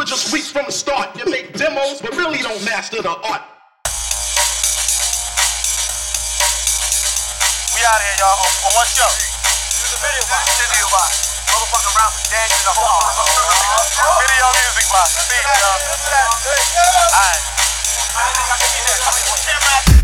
were just weak from the start. You make demos, but really don't master the art. We out here, y'all, on one show. Use the video box. Motherfucking rapper, Daniel the whole video music box. Speed, y'all. Alright.